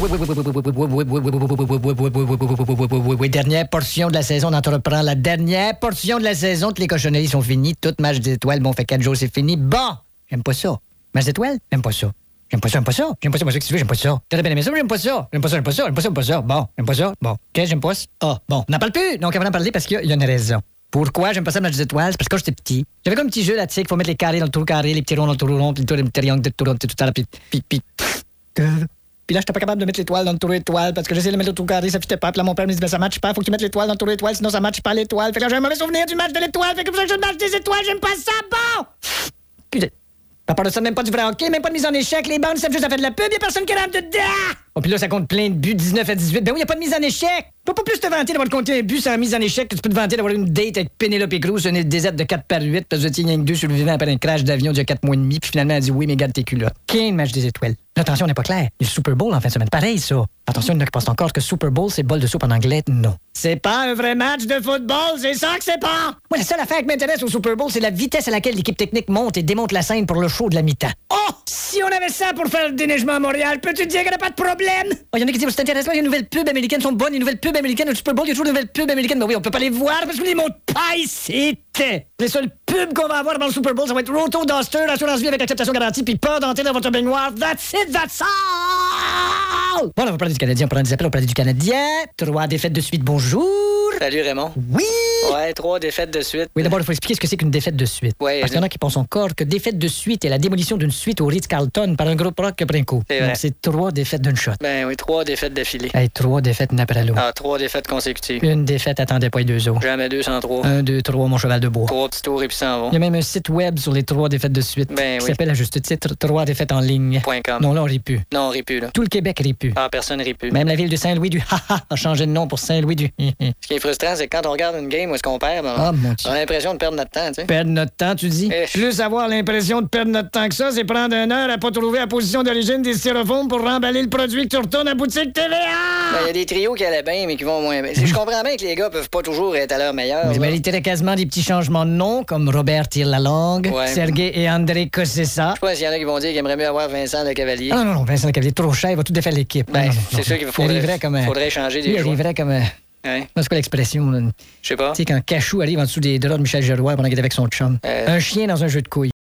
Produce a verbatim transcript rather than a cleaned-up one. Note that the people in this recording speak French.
Oui, oui, oui, oui, oui, oui, oui, oui, oui, oui, oui, oui, oui, oui, oui, oui, oui, oui, oui, dernière portion de la saison, on entreprend la dernière portion de la saison. Toutes les cochonneries sont finies. Tout match des étoiles, bon, fait quatre jours, c'est fini. Bon, j'aime pas ça. Match d'étoiles, j'aime pas ça. J'aime pas ça, j'aime pas ça. J'aime pas ça, moi, ce que tu veux, j'aime pas ça. T'aurais bien aimé ça, mais j'aime pas ça. J'aime pas ça, j'aime pas ça, j'aime pas ça, j'aime pas ça. Bon, j'aime pas ça. Bon, qu'est-ce que j'aime pas ça? Ah, bon, on n'en parle plus. Donc, on va en parler parce qu'il y, y a une raison. Pourquoi j'aime pas ça le match des étoiles? C'est parce que quand j'étais petit, j'avais comme un petit jeu là, tu sais, qu'il faut mettre les carrés dans le trou carré, les petits ronds dans le trou rond, puis le triangle de tout rond, tout ça, puis, puis, puis, puis là, j'étais pas capable de mettre l'étoile dans le trou étoile parce que j'essayais de mettre le trou carré, ça fitait pas. Puis là, mon père me dit, ben ça matche pas, faut que tu mettes l'étoile dans le trou étoile, sinon ça matche pas l'étoile. Fait que là, j'ai un mauvais souvenir du match de l'étoile, fait que pour ça que je match des étoiles, j'aime pas ça, bon! Putain. À part de ça, même pas du vrai hockey, même pas de mise en échec. Les bandes, ça fait juste à faire de la pub, y'a personne qui rentre dedans! Oh, puis là, ça compte plein de buts, dix-neuf à dix-huit. Ben oui, y'a pas de mise en échec! Tu peux pas plus te vanter d'avoir compté un but sans mise en échec que tu peux te vanter d'avoir une date avec Penelope Cruz sur une déserte de quatre par huit parce que tu tiens que deux sur le vivant après un crash d'avion d'il y a quatre mois et demi, puis finalement, elle dit oui, mais garde tes culottes. Quel match des étoiles? L'attention n'est pas claire. Il y a le Super Bowl en fin de semaine. Pareil, ça. Attention, il y en a qui pensent encore que Super Bowl, c'est bol de soupe en anglais. Non. C'est pas un vrai match de football, c'est ça que c'est pas! Moi, la seule affaire qui m'intéresse au Super Bowl, c'est la vitesse à laquelle l'équipe technique monte et démonte la scène pour le show de la mi-temps. Oh! Si on avait ça pour faire le déneigement à Montréal, peux-tu dire qu'il n'y a pas de problème? Oh, il y en a qui disent, c'est intéressant, il y a une nouvelle pub américaine, sont bonnes, il y a une nouvelle pub américaine au Super Bowl, il y a toujours une nouvelle pub américaine. Mais oui, on peut pas les voir parce que les montent pas ici. Les seules pubs qu'on va avoir dans le Super Bowl, ça va être Roto Duster, assurance vie avec acceptation garantie, puis pas d'entrer dans votre baignoire. That's it, that's all! Bon, là, on va parler du Canadien, on prend des appels, on va parler du Canadien. Trois défaites de suite, bonjour. Salut Raymond. Oui! Ouais, trois défaites de suite. Oui, d'abord, il faut expliquer ce que c'est qu'une défaite de suite. Ouais, Parce qu'il y en a qui pensent encore que défaite de suite est la démolition d'une suite au Ritz-Carlton par un groupe rock après un coup. C'est vrai. Donc, c'est trois défaites d'une shot. Ben oui, trois défaites d'affilée. Hey, trois défaites une après l'autre. Ah, trois défaites consécutives. Une défaite attendait pas les deux autres. Jamais deux sans trois. Un, deux, trois, mon cheval de bois. Trois petits tours et puis s'en Il y a vont. même un site web sur les trois défaites de suite Ben qui oui. s'appelle à juste titre Trois défaites en ligne. Point com. Non, là, on rit plus. Non, on rit plus, là. Tout le Québec rit plus. Ah, personne rit plus. Même la ville de Saint-Louis du haha a changé de nom pour Saint-Louis du hi hi. Ce qui est frustrant, c'est que quand on regarde une game où est-ce qu'on perd, ben, Ah, mon on Dieu. a l'impression de perdre notre temps, tu sais. Perdre notre temps, tu dis? Eh. Plus avoir l'impression de perdre notre temps que ça, c'est prendre une heure à pas trouver la position d'origine des styrofoams pour remballer le produit que tu retournes à boutique T V A! Ben, il y a des trios qui allaient bien, mais qui vont moins bien. Si je comprends bien que les gars peuvent pas toujours être à leur meilleur. Vous là. méritez quasiment des petits changements de nom, comme Robert tire la langue, Ouais. Sergei et André Cossessa. Je sais pas s'il y en a qui vont dire qu'ils aimeraient mieux avoir Vincent Le Cavalier. Ah non, non, non, Vincent Le Cavalier est trop cher, il va tout défaire l'équipe. Ben, Non, non, c'est non, sûr non. qu'il Il faudrait, arriverait comme un... faudrait changer des Il joueurs. arriverait comme un... Ouais. C'est quoi l'expression? là? Je sais pas. Tu sais, quand Cachou arrive en dessous des draps de Michel Geroy pendant qu'il est avec son chum. Euh. Un chien dans un jeu de couilles.